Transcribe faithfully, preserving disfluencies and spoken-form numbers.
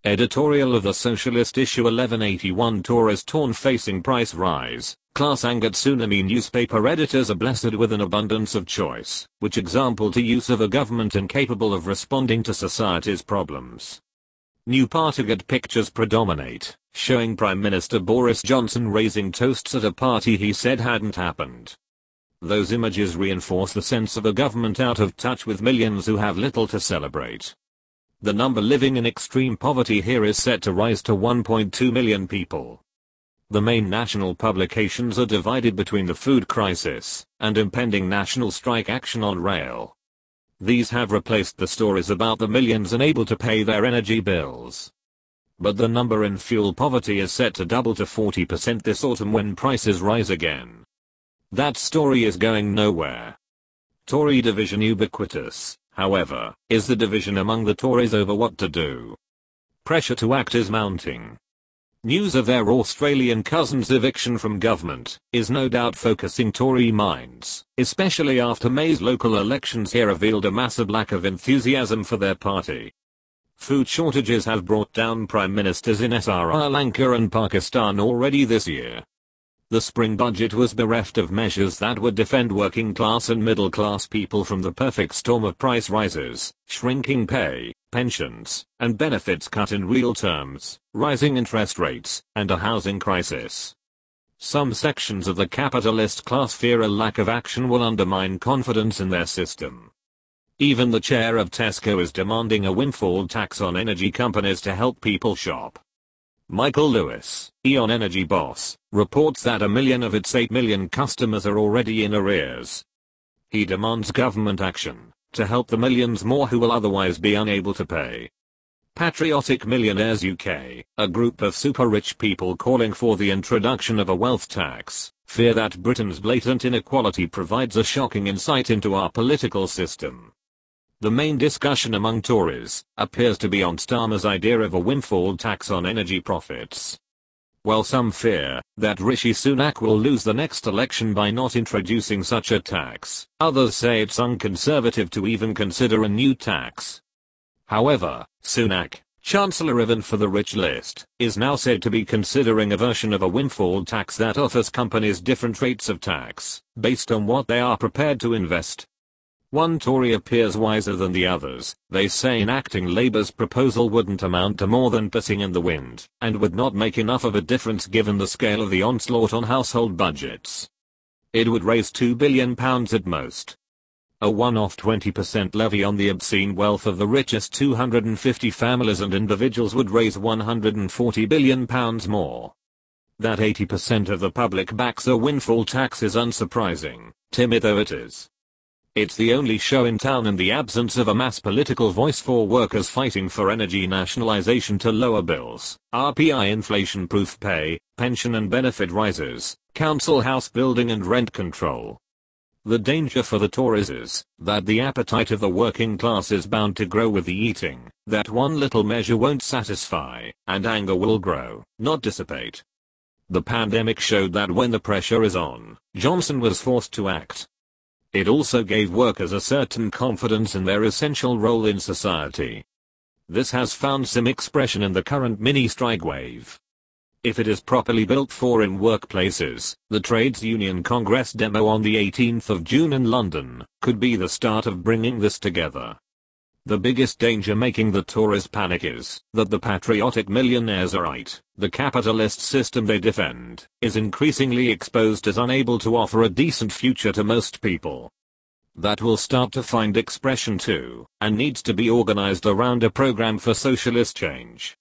Editorial of the Socialist issue eleven eighty-one. Tories torn facing price rise, class angered tsunami. Newspaper editors are blessed with an abundance of choice, which example to use of a government incapable of responding to society's problems. New Partygate pictures predominate, showing Prime Minister Boris Johnson raising toasts at a party he said hadn't happened. Those images reinforce the sense of a government out of touch with millions who have little to celebrate. The number living in extreme poverty here is set to rise to one point two million people. The main national publications are divided between the food crisis and impending national strike action on rail. These have replaced the stories about the millions unable to pay their energy bills. But the number in fuel poverty is set to double to forty percent this autumn when prices rise again. That story is going nowhere. Tory division ubiquitous, however, is the division among the Tories over what to do. Pressure to act is mounting. News of their Australian cousins' eviction from government is no doubt focusing Tory minds, especially after May's local elections here revealed a massive lack of enthusiasm for their party. Food shortages have brought down prime ministers in Sri Lanka and Pakistan already this year. The spring budget was bereft of measures that would defend working class and middle class people from the perfect storm of price rises, shrinking pay, pensions, and benefits cut in real terms, rising interest rates, and a housing crisis. Some sections of the capitalist class fear a lack of action will undermine confidence in their system. Even the chair of Tesco is demanding a windfall tax on energy companies to help people shop. Michael Lewis, E.ON energy boss, reports that a million of its eight million customers are already in arrears. He demands government action to help the millions more who will otherwise be unable to pay. Patriotic Millionaires U K, a group of super-rich people calling for the introduction of a wealth tax, fear that Britain's blatant inequality provides a shocking insight into our political system. The main discussion among Tories appears to be on Starmer's idea of a windfall tax on energy profits. While some fear that Rishi Sunak will lose the next election by not introducing such a tax, others say it's unconservative to even consider a new tax. However, Sunak, Chancellor even for the rich list, is now said to be considering a version of a windfall tax that offers companies different rates of tax based on what they are prepared to invest. One Tory appears wiser than the others. They say enacting Labour's proposal wouldn't amount to more than pissing in the wind, and would not make enough of a difference given the scale of the onslaught on household budgets. It would raise two billion pounds at most. A one-off twenty percent levy on the obscene wealth of the richest two hundred fifty families and individuals would raise one hundred forty billion pounds more. That eighty percent of the public backs a windfall tax is unsurprising, timid though it is. It's the only show in town in the absence of a mass political voice for workers fighting for energy nationalization to lower bills, R P I inflation-proof pay, pension and benefit rises, council house building and rent control. The danger for the Tories is that the appetite of the working class is bound to grow with the eating, that one little measure won't satisfy, and anger will grow, not dissipate. The pandemic showed that when the pressure is on, Johnson was forced to act. It also gave workers a certain confidence in their essential role in society. This has found some expression in the current mini-strike wave. If it is properly built for in workplaces, the Trades Union Congress demo on the eighteenth of June in London could be the start of bringing this together. The biggest danger making the Tories panic is that the patriotic millionaires are right. The capitalist system they defend is increasingly exposed as unable to offer a decent future to most people. That will start to find expression too, and needs to be organized around a program for socialist change.